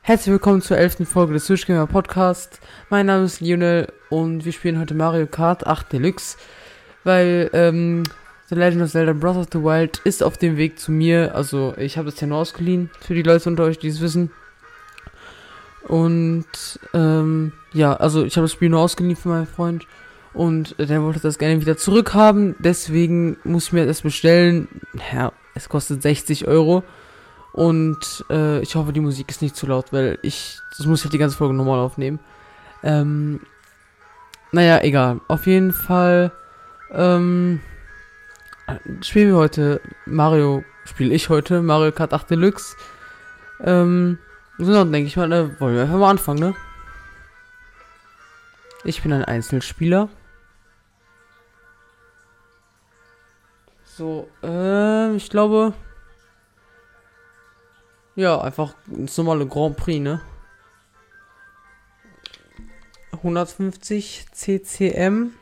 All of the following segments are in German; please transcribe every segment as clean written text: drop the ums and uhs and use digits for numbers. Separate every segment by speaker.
Speaker 1: Herzlich willkommen zur 11. Folge des Switch Gamer Podcast. Mein Name ist Lionel und wir spielen heute Mario Kart 8 Deluxe, weil The Legend of Zelda Breath of the Wild ist auf dem Weg zu mir. Also ich habe das ja nur ausgeliehen, für die Leute unter euch, die es wissen. Und ja, also ich habe das Spiel nur ausgeliehen für meinen Freund und der wollte das gerne wieder zurückhaben. Deswegen muss ich mir das bestellen. Ja, es kostet 60 Euro. Und ich hoffe, die Musik ist nicht zu laut, weil das muss ich halt die ganze Folge normal aufnehmen. Naja, egal. Auf jeden Fall spiele ich heute Mario Kart 8 Deluxe. So, dann denke ich mal, wollen wir einfach mal anfangen, ne? Ich bin ein Einzelspieler. So, ich glaube... Ja, einfach das normale Grand Prix, ne? 150 CCM.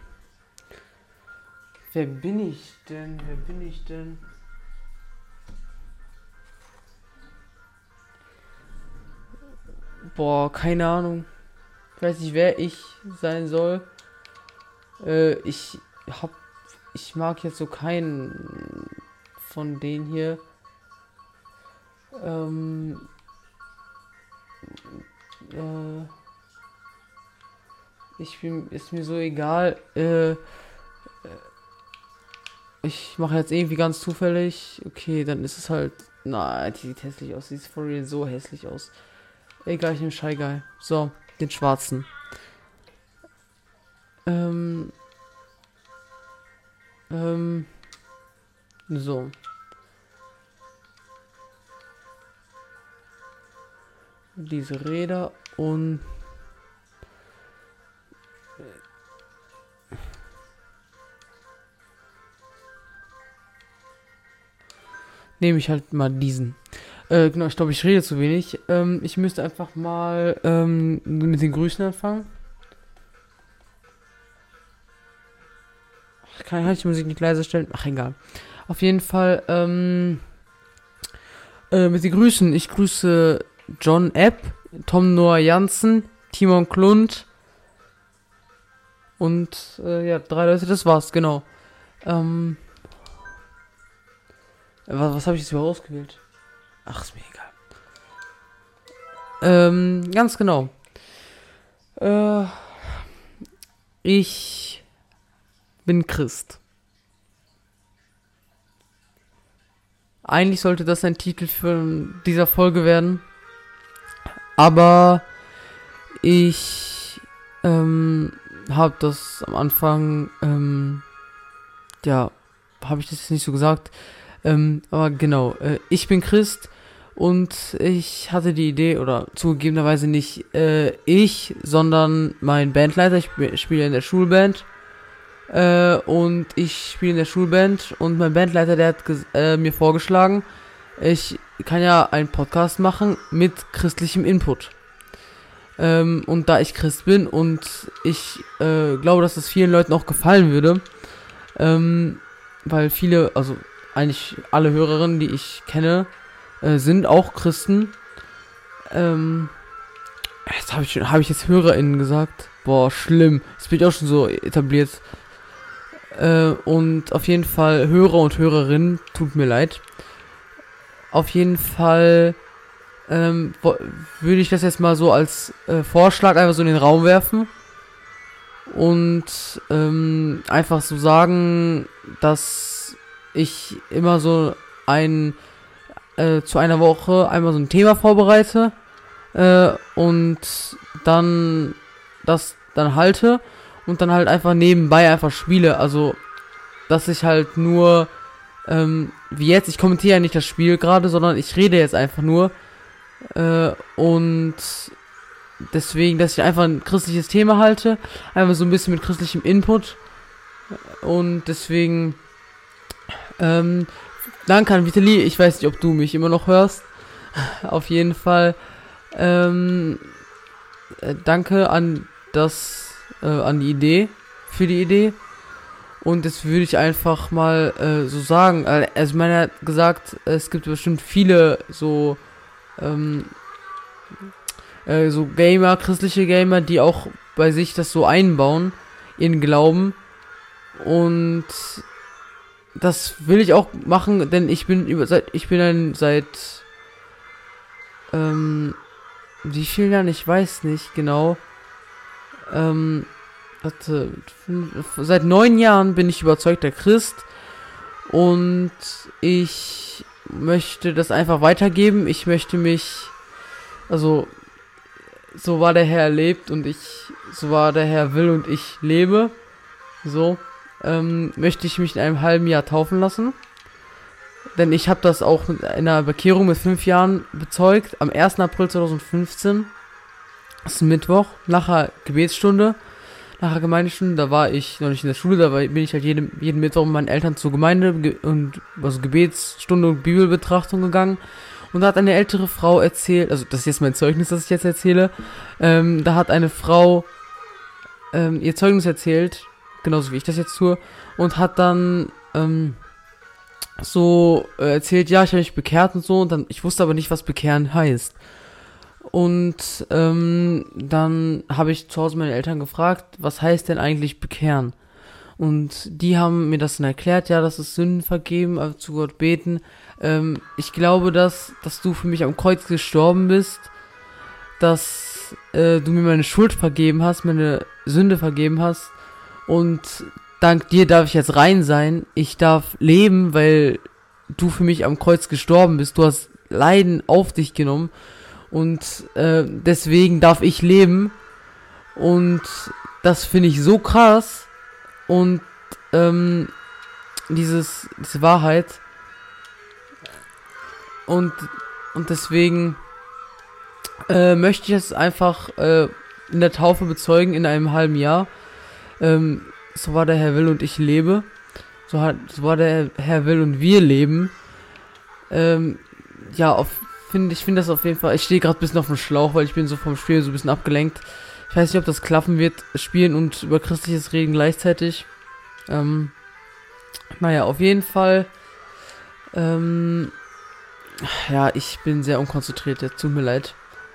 Speaker 1: Wer bin ich denn? Boah, keine Ahnung. Ich weiß nicht, wer ich sein soll. Ich mag jetzt so keinen von denen hier. Ist mir so egal. Ich mache jetzt irgendwie ganz zufällig. Okay, dann ist es halt. Nein, die sieht hässlich aus. Die sieht for real so hässlich aus. Egal, ich nehme Shy Guy. So, den schwarzen. So. Diese Räder und nehme ich halt mal diesen. Genau, ich glaube, ich rede zu wenig. Ich müsste einfach mal mit den Grüßen anfangen. Kann ich die Musik nicht leiser stellen? Ach, egal. Auf jeden Fall mit den Grüßen. Ich grüße John Epp, Tom Noah Jansen, Timon Klund und ja, 3 Leute, das war's, genau. Was habe ich jetzt überhaupt ausgewählt? Ach, ist mir egal. Ganz genau. Ich bin Christ. Eigentlich sollte das ein Titel für dieser Folge werden. Aber ich habe das am Anfang, ja, habe ich das jetzt nicht so gesagt. Aber genau, ich bin Christ und ich hatte die Idee, oder zugegebenerweise nicht ich, sondern mein Bandleiter. Ich spiele in der Schulband. Und ich spiele in der Schulband und mein Bandleiter, der hat mir vorgeschlagen, ich kann ja einen Podcast machen mit christlichem Input. Und da ich Christ bin und ich glaube, dass das vielen Leuten auch gefallen würde, weil viele, also eigentlich alle Hörerinnen, die ich kenne, sind auch Christen. Jetzt habe ich jetzt HörerInnen gesagt. Boah, schlimm. Das bin ich auch schon so etabliert. Und auf jeden Fall Hörer und Hörerinnen, tut mir leid. Auf jeden Fall würde ich das jetzt mal so als Vorschlag einfach so in den Raum werfen und einfach so sagen, dass ich immer so zu einer Woche einmal so ein Thema vorbereite und dann das dann halte und dann halt einfach nebenbei einfach spiele. Also, dass ich halt nur wie jetzt, ich kommentiere ja nicht das Spiel gerade, sondern ich rede jetzt einfach nur. Und deswegen, dass ich einfach ein christliches Thema halte. Einfach so ein bisschen mit christlichem Input. Und deswegen, danke an Vitali. Ich weiß nicht, ob du mich immer noch hörst. Auf jeden Fall, danke an die Idee, für die Idee. Und das würde ich einfach mal so sagen. Also, ich meine, er hat gesagt, es gibt bestimmt viele so so Gamer, christliche Gamer, die auch bei sich das so einbauen, ihren Glauben. Und das will ich auch machen, denn ich bin seit wie vielen Jahren, ich weiß nicht genau. Warte, seit 9 Jahren bin ich überzeugter Christ und ich möchte das einfach weitergeben. Ich möchte mich, also so war der Herr lebt und so war der Herr will und ich lebe. So möchte ich mich in einem halben Jahr taufen lassen. Denn ich habe das auch in einer Bekehrung mit 5 Jahren bezeugt, am 1. April 2015. Das ist ein Mittwoch, nach der Gebetsstunde, nach der Gemeindestunde, da war ich noch nicht in der Schule, bin ich halt jeden Mittwoch mit meinen Eltern zur Gemeinde und also Gebetsstunde und Bibelbetrachtung gegangen. Und da hat eine ältere Frau erzählt, also das ist jetzt mein Zeugnis, das ich jetzt erzähle, da hat eine Frau ihr Zeugnis erzählt, genauso wie ich das jetzt tue, und hat dann erzählt, ja, ich habe mich bekehrt und so, und dann, ich wusste aber nicht, was bekehren heißt. Und dann habe ich zu Hause meine Eltern gefragt, was heißt denn eigentlich bekehren? Und die haben mir das dann erklärt, ja, das ist Sünden vergeben, also zu Gott beten. Ich glaube, dass du für mich am Kreuz gestorben bist, dass du mir meine Schuld vergeben hast, meine Sünde vergeben hast, und dank dir darf ich jetzt rein sein. Ich darf leben, weil du für mich am Kreuz gestorben bist. Du hast Leiden auf dich genommen. Und deswegen darf ich leben. Und das finde ich so krass. Und diese Wahrheit. Und deswegen möchte ich es einfach in der Taufe bezeugen in einem halben Jahr. So war der Herr will und ich lebe. So war der Herr will und wir leben. Ja, ich finde das auf jeden Fall. Ich stehe gerade ein bisschen auf dem Schlauch, weil ich bin so vom Spiel so ein bisschen abgelenkt. Ich weiß nicht, ob das klappen wird, spielen und über Christliches reden gleichzeitig. Naja, auf jeden Fall. Ja, ich bin sehr unkonzentriert, jetzt tut mir leid.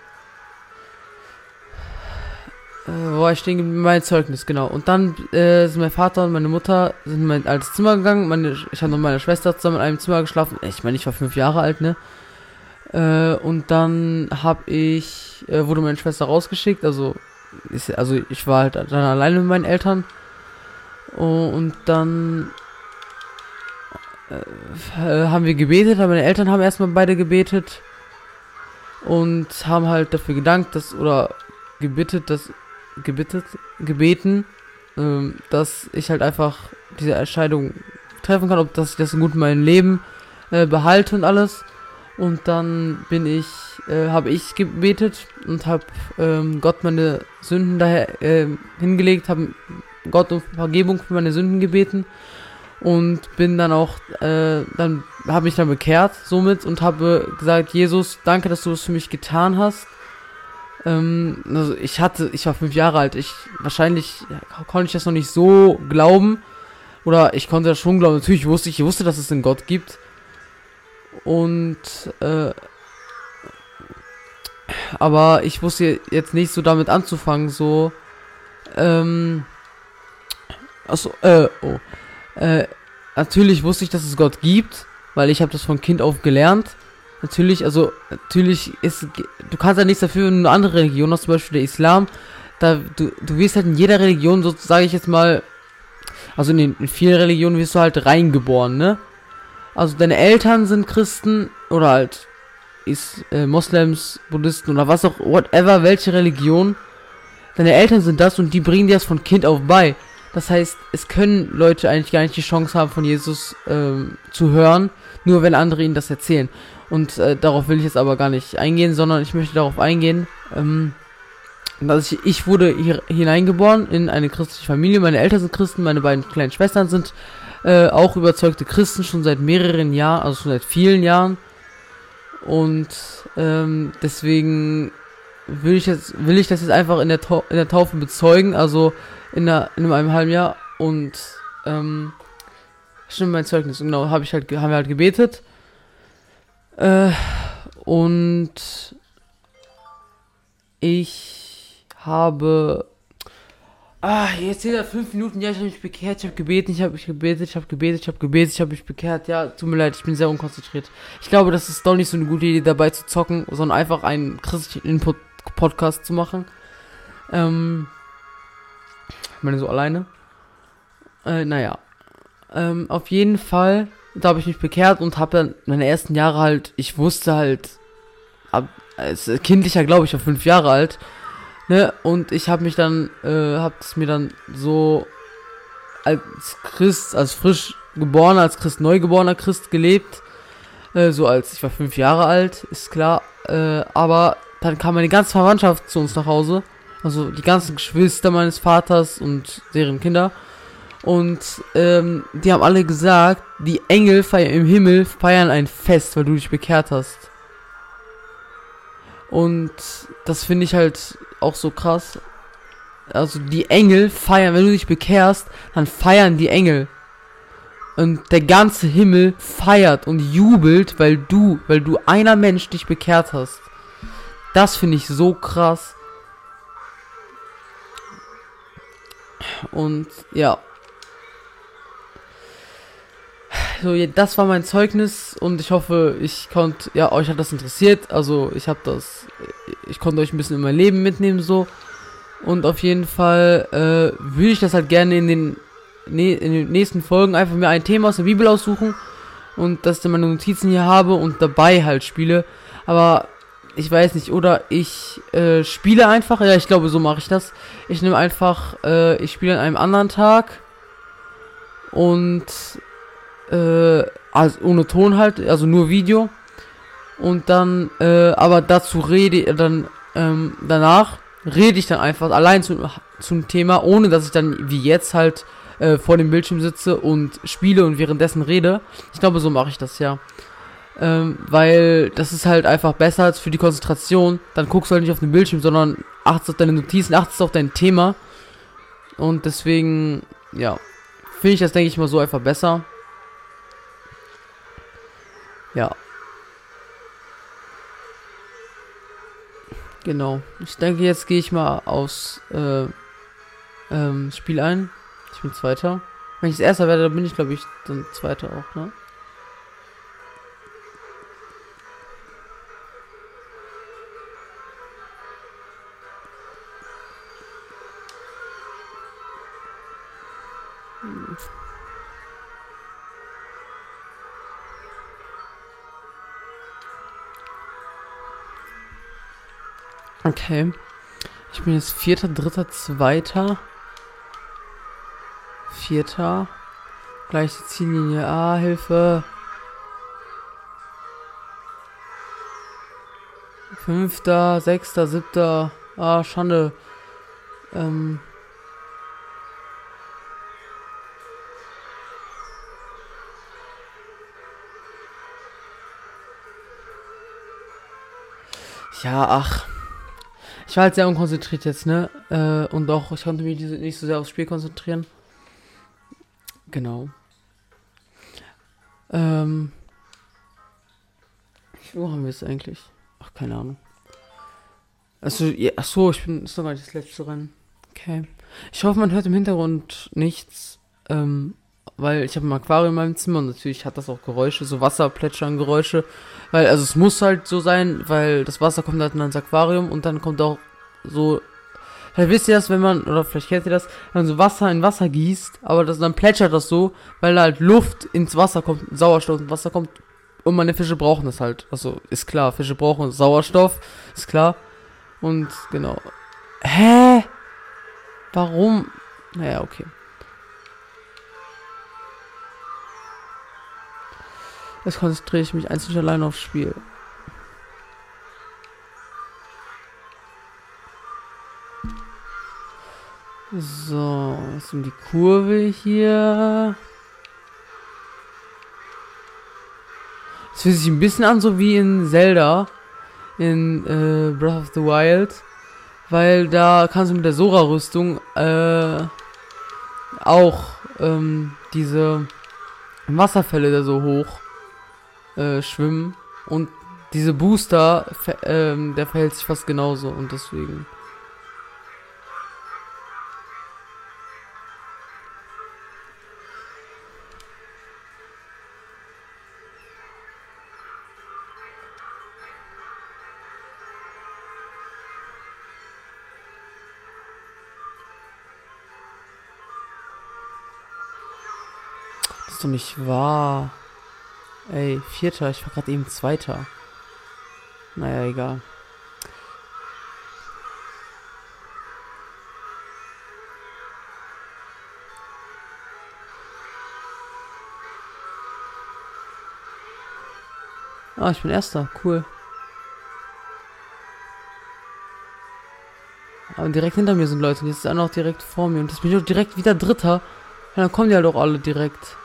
Speaker 1: Wo war ich stehen geblieben? Mein Zeugnis, genau. Und dann sind mein Vater und meine Mutter sind in mein altes Zimmer gegangen. Ich habe noch mit meiner Schwester zusammen in einem Zimmer geschlafen. Ich meine, ich war 5 Jahre alt, ne? Und dann wurde meine Schwester rausgeschickt. Also ich war halt dann alleine mit meinen Eltern. Und dann haben wir gebetet. Meine Eltern haben erstmal beide gebetet. Und haben halt dafür gedankt, gebeten, dass ich halt einfach diese Entscheidung treffen kann, dass ich das gut in meinem Leben behalte und alles. Und dann habe ich gebetet und habe Gott meine Sünden daher hingelegt, habe Gott um Vergebung für meine Sünden gebeten und bin dann auch, dann habe mich dann bekehrt somit und habe gesagt, Jesus, danke, dass du das für mich getan hast. Also ich war 5 Jahre alt, wahrscheinlich konnte ich das noch nicht so glauben, oder ich konnte das schon glauben, natürlich ich wusste, dass es einen Gott gibt, und aber ich wusste jetzt nicht so damit anzufangen, so, natürlich wusste ich, dass es Gott gibt, weil ich habe das von Kind auf gelernt. Natürlich du kannst ja nichts dafür, wenn du eine andere Religion hast, zum Beispiel der Islam, du wirst halt in jeder Religion, so sage ich jetzt mal, also in vielen Religionen wirst du halt reingeboren, ne? Also deine Eltern sind Christen, oder halt Moslems, Buddhisten oder was auch, whatever, welche Religion, deine Eltern sind das und die bringen dir das von Kind auf bei. Das heißt, es können Leute eigentlich gar nicht die Chance haben, von Jesus zu hören, nur wenn andere ihnen das erzählen. Und darauf will ich jetzt aber gar nicht eingehen, sondern ich möchte darauf eingehen, dass ich wurde hier hineingeboren in eine christliche Familie. Meine Eltern sind Christen, meine beiden kleinen Schwestern sind auch überzeugte Christen, schon seit mehreren Jahren, also schon seit vielen Jahren. Und deswegen will ich das jetzt einfach in der Taufe bezeugen, also in einem halben Jahr. Und stimmt, mein Zeugnis, genau, haben wir halt gebetet. Und Ich habe... jetzt sind 5 Minuten. Ja, ich habe mich bekehrt, ich habe gebeten, ich habe mich gebetet, ich habe gebetet, ich habe gebetet, ich habe mich bekehrt. Ja, tut mir leid, ich bin sehr unkonzentriert. Ich glaube, das ist doch nicht so eine gute Idee, dabei zu zocken, sondern einfach einen christlichen Input-Podcast zu machen. Ich meine, so alleine. Naja. Auf jeden Fall, da habe ich mich bekehrt und habe dann meine ersten Jahre halt, ich wusste halt, als kindlicher, glaube ich, war 5 Jahre alt, ne, und ich habe mich dann, habe es mir dann so als Christ, als frisch geborener, als Christ, neugeborener Christ gelebt, so als ich war 5 Jahre alt, ist klar, aber dann kam meine ganze Verwandtschaft zu uns nach Hause, also die ganzen Geschwister meines Vaters und deren Kinder. Und die haben alle gesagt, die Engel im Himmel feiern ein Fest, weil du dich bekehrt hast. Und das finde ich halt auch so krass. Also die Engel feiern, wenn du dich bekehrst, dann feiern die Engel. Und der ganze Himmel feiert und jubelt, weil du einer Mensch dich bekehrt hast. Das finde ich so krass. Und ja. So, ja, das war mein Zeugnis und ich hoffe, euch hat das interessiert. Also, ich konnte euch ein bisschen in mein Leben mitnehmen, so. Und auf jeden Fall, würde ich das halt gerne in den nächsten Folgen einfach mir ein Thema aus der Bibel aussuchen und dass ich dann meine Notizen hier habe und dabei halt spiele. Aber ich weiß nicht, oder ich spiele einfach, ja, ich glaube, so mache ich das. Ich nehme einfach, ich spiele an einem anderen Tag und also ohne Ton halt, also nur Video. Und dann, aber dazu danach rede ich dann einfach allein zum Thema, ohne dass ich dann wie jetzt halt vor dem Bildschirm sitze und spiele und währenddessen rede. Ich glaube, so mache ich das, ja. Weil das ist halt einfach besser als für die Konzentration. Dann guckst du halt nicht auf den Bildschirm, sondern achtest auf deine Notizen, achtest auf dein Thema. Und deswegen, ja, finde ich das, denke ich mal, so einfach besser. Ja. Genau. Ich denke, jetzt gehe ich mal aufs Spiel ein. Ich bin Zweiter. Wenn ich das Erster werde, dann bin ich, glaube ich, dann Zweiter auch, ne? Okay. Ich bin jetzt Vierter, Dritter, Zweiter. Vierter. Gleiche Ziellinie. Hilfe. Fünfter, Sechster, Siebter. Schande. Ja, ach. Ich war halt sehr unkonzentriert jetzt, ne? Und auch, ich konnte mich nicht so sehr aufs Spiel konzentrieren. Genau. Wo haben wir es eigentlich? Ach, keine Ahnung. Achso, ja, ist doch gar nicht das letzte Rennen. Okay. Ich hoffe, man hört im Hintergrund nichts. Weil ich habe ein Aquarium in meinem Zimmer und natürlich hat das auch Geräusche, so Wasserplätschern-Geräusche. Weil, also es muss halt so sein, weil das Wasser kommt halt in das Aquarium und dann kommt auch so. Vielleicht wisst ihr das, oder vielleicht kennt ihr das, wenn man so Wasser in Wasser gießt, aber dann plätschert das so, weil da halt Luft ins Wasser kommt, Sauerstoff ins Wasser kommt und meine Fische brauchen das halt. Also, ist klar, Fische brauchen Sauerstoff, ist klar. Und, genau. Hä? Warum? Naja, okay. Jetzt konzentriere ich mich einzig allein aufs Spiel. So, jetzt um die Kurve hier. Es fühlt sich ein bisschen an, so wie in Zelda. In Breath of the Wild. Weil da kannst du mit der Sora-Rüstung auch diese Wasserfälle da so hoch schwimmen. Und diese Booster, der verhält sich fast genauso und deswegen. Das ist doch nicht wahr. Ey, Vierter, ich war gerade eben Zweiter. Naja, egal. Ah, ich bin Erster, cool. Aber direkt hinter mir sind Leute und jetzt ist einer auch direkt vor mir und jetzt bin ich auch direkt wieder Dritter. Ja, dann kommen die halt auch alle direkt.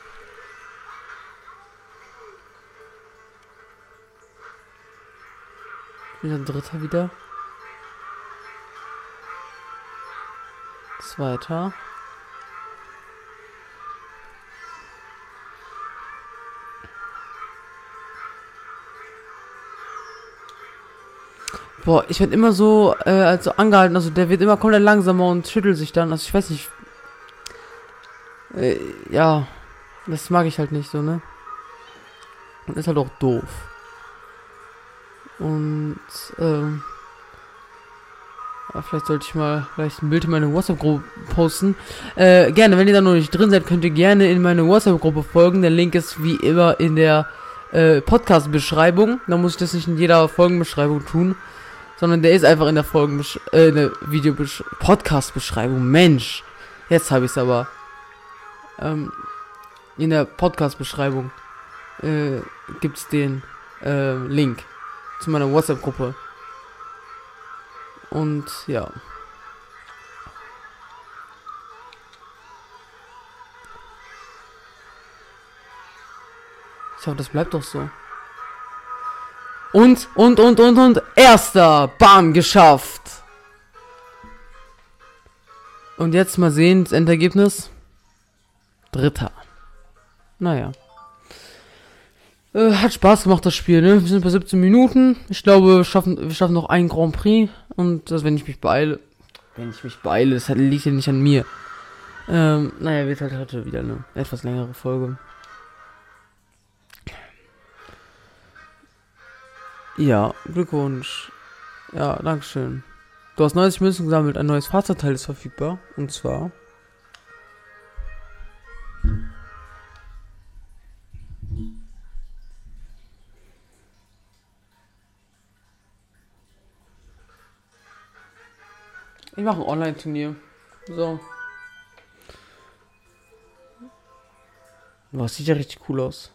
Speaker 1: Wieder Dritter wieder. Zweiter. Boah, ich werde immer so, also angehalten, also der wird immer komplett langsamer und schüttelt sich dann, also ich weiß nicht. Ja, das mag ich halt nicht so, ne? Und ist halt auch doof. Und, ja, vielleicht sollte ich mal vielleicht ein Bild in meine WhatsApp-Gruppe posten. Gerne, wenn ihr da noch nicht drin seid, könnt ihr gerne in meine WhatsApp-Gruppe folgen. Der Link ist wie immer in der Podcast-Beschreibung. Da muss ich das nicht in jeder Folgenbeschreibung tun, sondern der ist einfach in der Podcast-Beschreibung. Mensch, jetzt habe ich es aber. In der Podcast-Beschreibung gibt es den Link zu meiner WhatsApp-Gruppe. Und ja. Ich hoffe, das bleibt doch so. Und. Erster. Bam, geschafft. Und jetzt mal sehen, das Endergebnis. Dritter. Naja. Hat Spaß gemacht, das Spiel, ne? Wir sind bei 17 Minuten. Ich glaube, wir schaffen noch einen Grand Prix. Und das, wenn ich mich beeile. Das liegt ja nicht an mir. Naja, wird halt heute wieder eine etwas längere Folge. Ja, Glückwunsch. Ja, dankeschön. Du hast 90 Münzen gesammelt. Ein neues Fahrzeugteil ist verfügbar. Und zwar... Ich mache ein Online-Turnier. So. Boah, sieht ja richtig cool aus.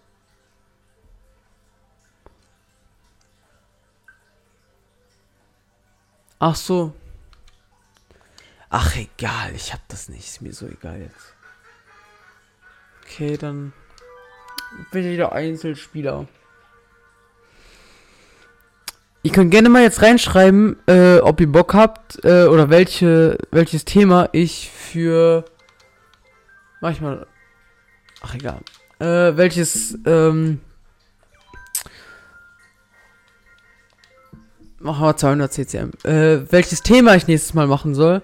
Speaker 1: Ach so. Ach, egal. Ich hab das nicht. Ist mir so egal jetzt. Okay, dann bin ich wieder Einzelspieler. Ihr könnt gerne mal jetzt reinschreiben, ob ihr Bock habt, oder welches Thema ich für... Manchmal... Ach, egal. Machen wir 200 CCM. Welches Thema ich nächstes Mal machen soll.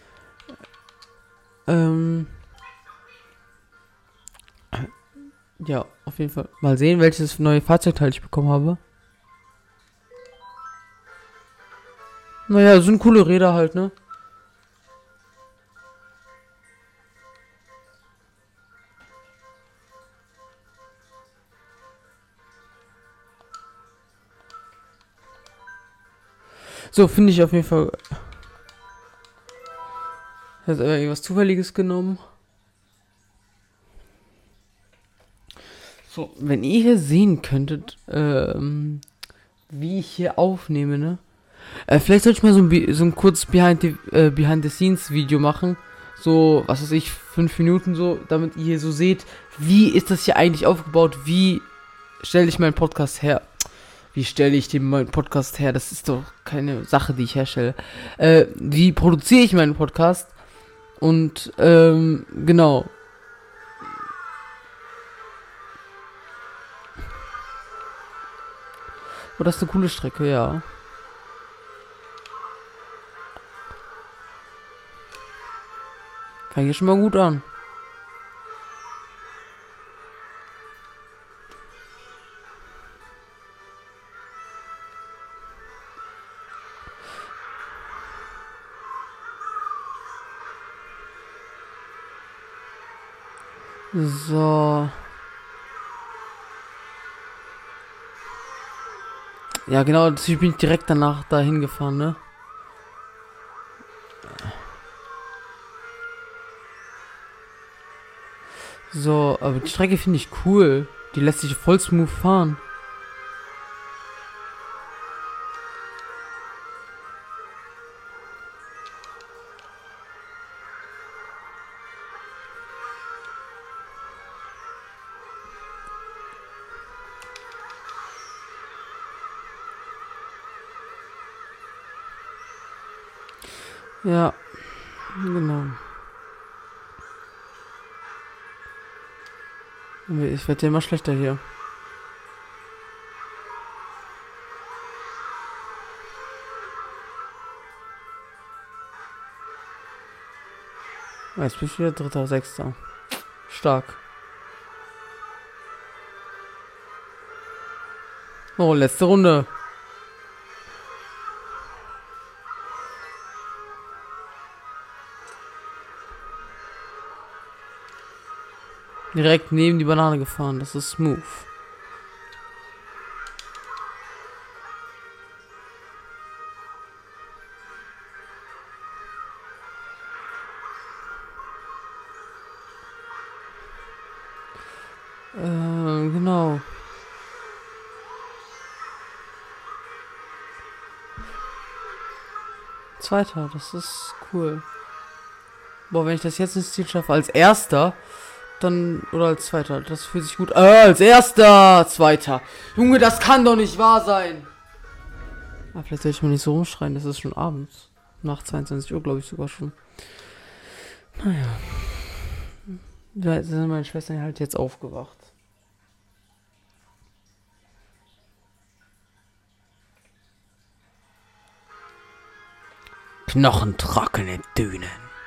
Speaker 1: Ja, auf jeden Fall. Mal sehen, welches neue Fahrzeugteil ich bekommen habe. Naja, sind coole Räder halt, ne? So, finde ich auf jeden Fall. Hat aber irgendwas Zufälliges genommen. So, wenn ihr hier sehen könntet, wie ich hier aufnehme, ne? Vielleicht sollte ich mal so ein kurzes Behind-the-Scenes-Video machen. So, was weiß ich, 5 Minuten so, damit ihr hier so seht, wie ist das hier eigentlich aufgebaut, wie stelle ich meinen Podcast her. Wie stelle ich meinen Podcast her? Das ist doch keine Sache, die ich herstelle. Wie produziere ich meinen Podcast? Und, genau. Oh, das ist eine coole Strecke, ja. Fängt hier schon mal gut an. So. Ja, genau, deswegen bin ich direkt danach dahin gefahren, ne? So, aber die Strecke finde ich cool. Die lässt sich voll smooth fahren. Ja, genau. Ich werde ja immer schlechter hier. Jetzt bin ich wieder Dritter, Sechster. Stark. Oh, letzte Runde. Direkt neben die Banane gefahren. Das ist smooth. Genau. Zweiter, das ist cool. Boah, wenn ich das jetzt ins Ziel schaffe, als Erster, dann, oder als Zweiter, das fühlt sich gut. Als Erster, Zweiter. Junge, das kann doch nicht wahr sein. Ah, vielleicht soll ich mal nicht so rumschreien, das ist schon abends. Nach 22 Uhr, glaube ich sogar schon. Naja. Da sind meine Schwestern halt jetzt aufgewacht. Knochentrockene Dünen.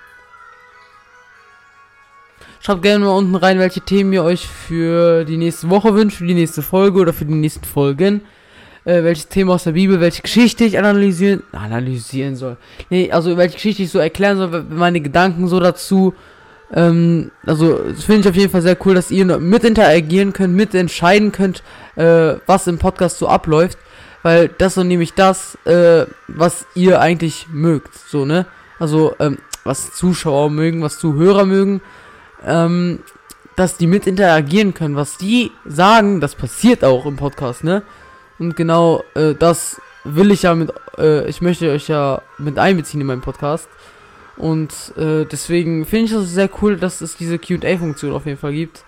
Speaker 1: Schreibt gerne mal unten rein, welche Themen ihr euch für die nächste Woche wünscht, für die nächste Folge oder für die nächsten Folgen. Welches Thema aus der Bibel, welche Geschichte ich analysieren soll. Nee, also welche Geschichte ich so erklären soll, meine Gedanken so dazu. Also das finde ich auf jeden Fall sehr cool, dass ihr mit interagieren könnt, mitentscheiden könnt, was im Podcast so abläuft. Weil das ist nämlich das, was ihr eigentlich mögt, so, ne? Also, was Zuschauer mögen, was Zuhörer mögen, dass die mit interagieren können, was die sagen, das passiert auch im Podcast, ne? Und genau, das will ich ja ich möchte euch ja mit einbeziehen in meinen Podcast. Und deswegen finde ich es sehr cool, dass es diese Q&A-Funktion auf jeden Fall gibt.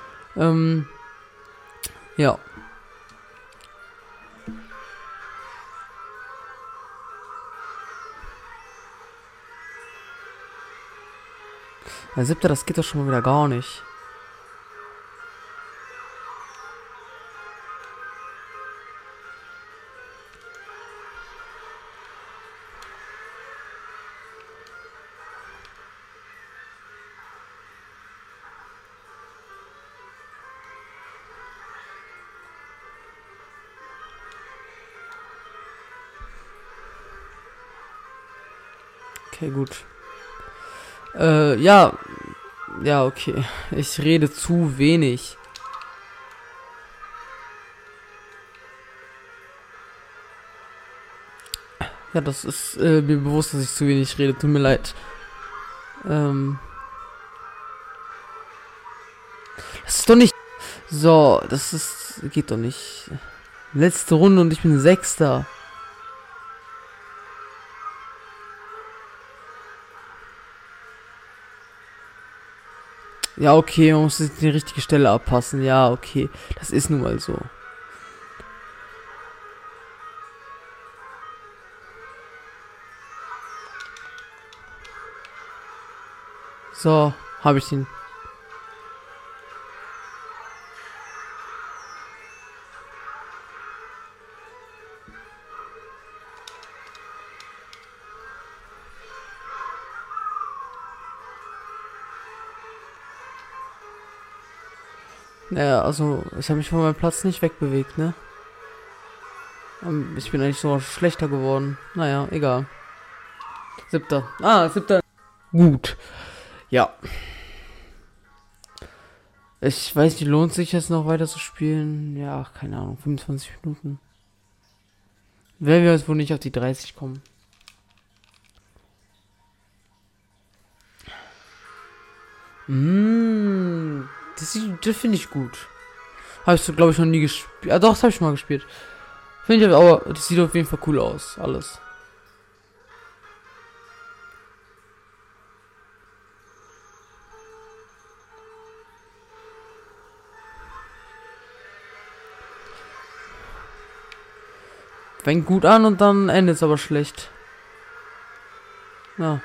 Speaker 1: Ja. Der siebte, das geht doch schon mal wieder gar nicht. Okay, gut. Ja. Ja, okay. Ich rede zu wenig. Ja, das ist mir bewusst, dass ich zu wenig rede. Tut mir leid. Das ist doch nicht... So, das ist... Geht doch nicht. Letzte Runde und ich bin Sechster. Ja, okay, man muss die richtige Stelle abpassen. Ja, okay. Das ist nun mal so. So, habe ich ihn. Naja, also, ich habe mich von meinem Platz nicht wegbewegt, ne? Ich bin eigentlich so schlechter geworden. Naja, egal. 7. Ah, 7. Gut. Ja. Ich weiß nicht, lohnt sich jetzt noch weiter zu spielen? Ja, keine Ahnung, 25 Minuten. Werden wir jetzt wohl nicht auf die 30 kommen. Das finde ich gut. Habe ich, glaube ich, noch nie gespielt. Ah, doch, das habe ich schon mal gespielt. Finde ich aber, das sieht auf jeden Fall cool aus, alles. Fängt gut an und dann endet es aber schlecht. Ja.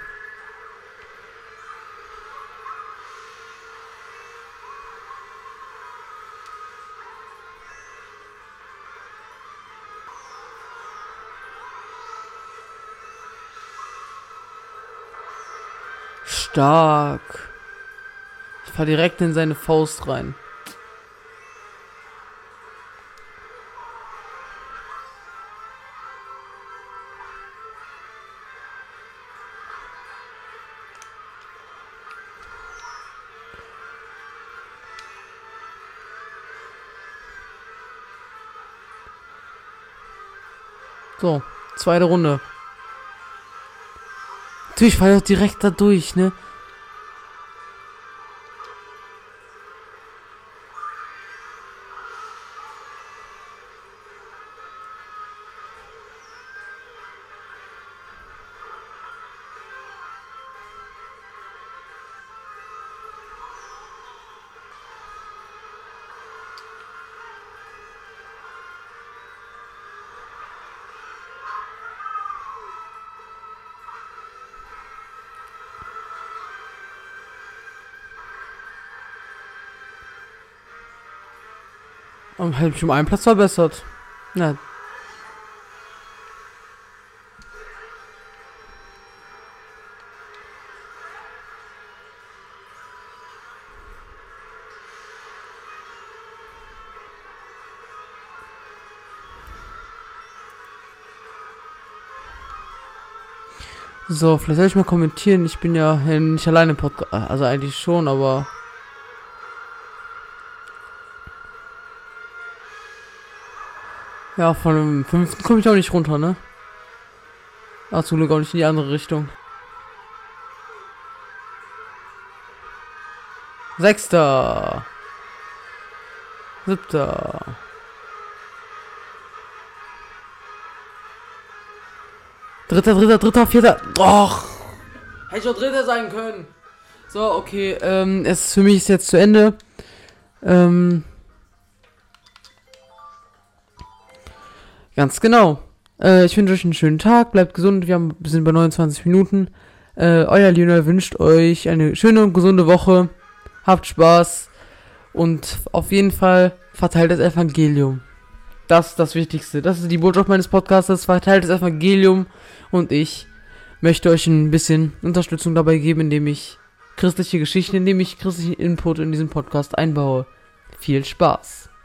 Speaker 1: Stark. Ich fahr direkt in seine Faust rein. So, zweite Runde. Natürlich fall ich auch direkt da durch, ne? Und hätte mich um einen Platz verbessert. Ja. So, vielleicht soll ich mal kommentieren. Ich bin ja nicht alleine im Podcast. Also eigentlich schon, aber. Ja, von dem 5. komme ich auch nicht runter, ne? Ach, zum Glück auch nicht in die andere Richtung. 6. 7. Dritter, 4. Och! Hätte ich auch Dritter sein können. So, okay, es für mich ist jetzt zu Ende. Ganz genau. Ich wünsche euch einen schönen Tag, bleibt gesund, wir sind bei 29 Minuten. Euer Lionel wünscht euch eine schöne und gesunde Woche. Habt Spaß und auf jeden Fall verteilt das Evangelium. Das ist das Wichtigste. Das ist die Botschaft meines Podcasts. Verteilt das Evangelium und ich möchte euch ein bisschen Unterstützung dabei geben, indem ich christlichen Input in diesen Podcast einbaue. Viel Spaß!